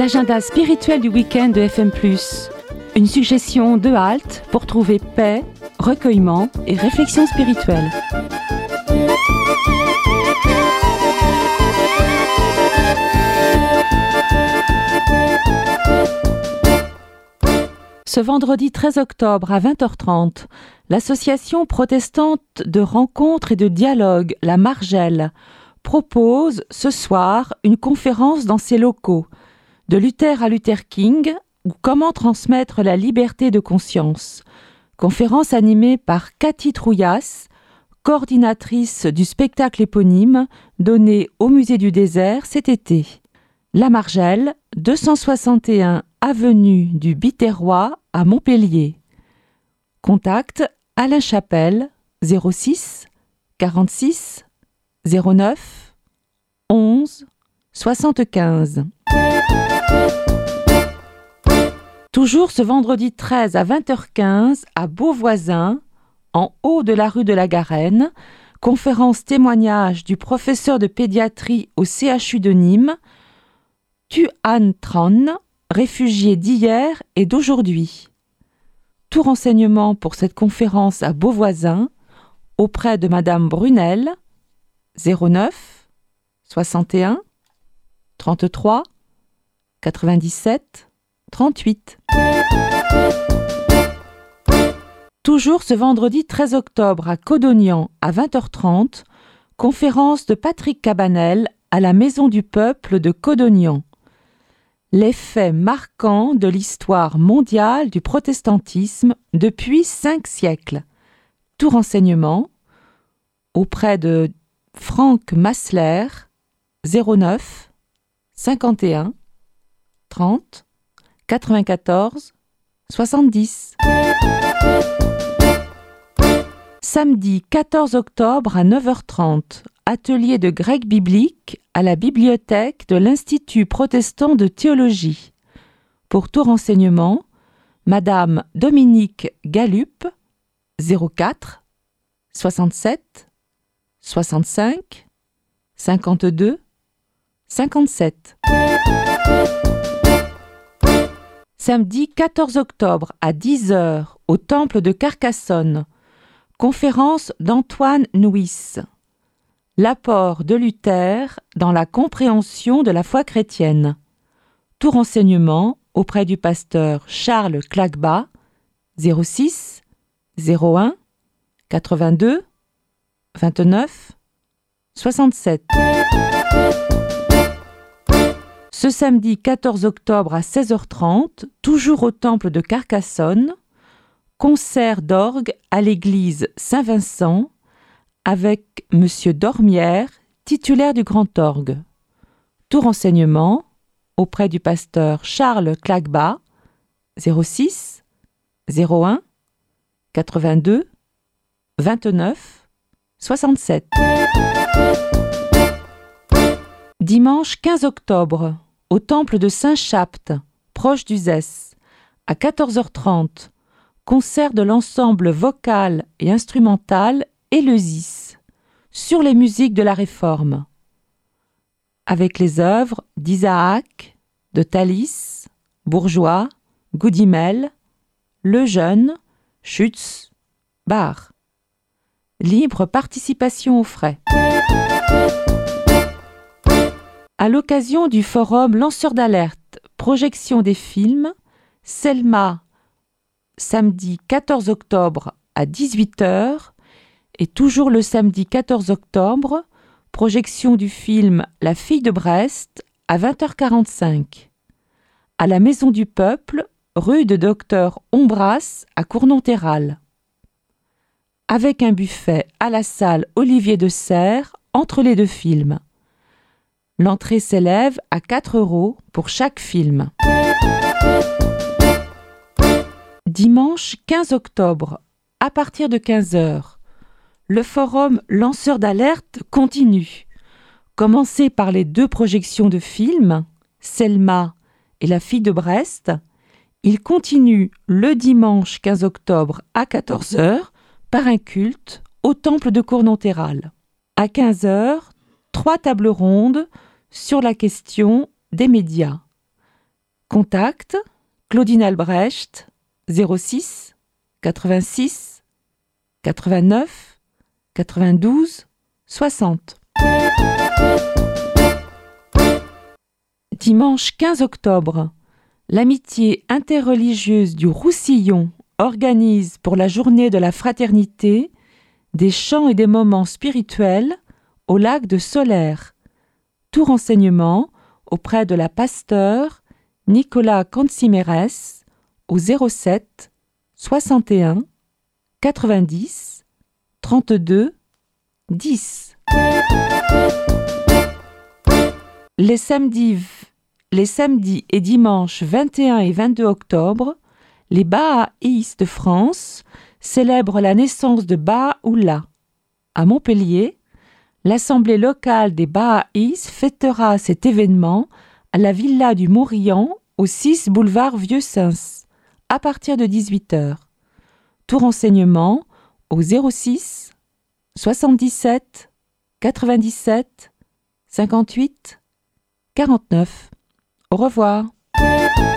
L'agenda spirituel du week-end de FM+. Une suggestion de halte pour trouver paix, recueillement et réflexion spirituelle. Ce vendredi 13 octobre à 20h30, l'association protestante de rencontres et de dialogue, la Margelle, propose ce soir une conférence dans ses locaux, de Luther à Luther King, ou comment transmettre la liberté de conscience. Conférence animée par Cathy Trouillas, coordinatrice du spectacle éponyme donné au Musée du Désert cet été. La Margelle, 261 avenue du Biterrois à Montpellier. Contact Alain Chapelle, 06 46 09 11 75. Toujours ce vendredi 13 à 20h15 à Beauvoisin, en haut de la rue de la Garenne, conférence témoignage du professeur de pédiatrie au CHU de Nîmes, Tuan Tran, réfugié d'hier et d'aujourd'hui. Tout renseignement pour cette conférence à Beauvoisin auprès de Madame Brunel, 09 61 33 97 38. Toujours ce vendredi 13 octobre à Codognan à 20h30, conférence de Patrick Cabanel à la Maison du Peuple de Codognan. Les faits marquants de l'histoire mondiale du protestantisme depuis 5 siècles. Tout renseignement auprès de Franck Massler, 09 51 30 94 70. Samedi 14 octobre à 9h30, atelier de grec biblique à la bibliothèque de l'Institut protestant de théologie. Pour tout renseignement, Madame Dominique Galup, 04 67 65 52 57. Samedi 14 octobre à 10h au temple de Carcassonne, conférence d'Antoine Nuis. L'apport de Luther dans la compréhension de la foi chrétienne. Tout renseignement auprès du pasteur Charles Clagba, 06 01 82 29 67. Ce samedi 14 octobre à 16h30, toujours au temple de Carcassonne, concert d'orgue à l'église Saint-Vincent avec Monsieur Dormière, titulaire du grand orgue. Tout renseignement auprès du pasteur Charles Clagba, 06 01 82 29 67. Dimanche 15 octobre, au temple de Saint-Chapte, proche d'Uzès, à 14h30, concert de l'ensemble vocal et instrumental Éleusis, sur les musiques de la Réforme, avec les œuvres d'Isaac, de Thalys, Bourgeois, Goudimel, Lejeune, Schütz, Bach. Libre participation aux frais. À l'occasion du forum Lanceurs d'alerte, projection des films, Selma, samedi 14 octobre à 18h, et toujours le samedi 14 octobre, projection du film La fille de Brest à 20h45. À la Maison du Peuple, rue de Docteur Ombras à Cournon-Terral. Avec un buffet à la salle Olivier de Serres entre les deux films. L'entrée s'élève à 4 € pour chaque film. Dimanche 15 octobre, à partir de 15h, le forum Lanceurs d'alerte continue. Commencé par les 2 projections de films, Selma et La fille de Brest, il continue le dimanche 15 octobre à 14h par un culte au temple de Cournon-Terral. À 15h, 3 tables rondes sur la question des médias. Contact Claudine Albrecht 06 86 89 92 60. Dimanche 15 octobre, l'amitié interreligieuse du Roussillon organise pour la journée de la fraternité des chants et des moments spirituels au lac de Solaire. Tout renseignement auprès de la pasteur Nicolas Cancimeres au 07 61 90 32 10. Les samedis et dimanches 21 et 22 octobre, les Bahaïs de France célèbrent la naissance de Baha'u'llah. À Montpellier, l'Assemblée locale des Bahaïs fêtera cet événement à la Villa du Morillon au 6 boulevard Vieux-Sens, à partir de 18h. Tout renseignement au 06 77 97 58 49. Au revoir.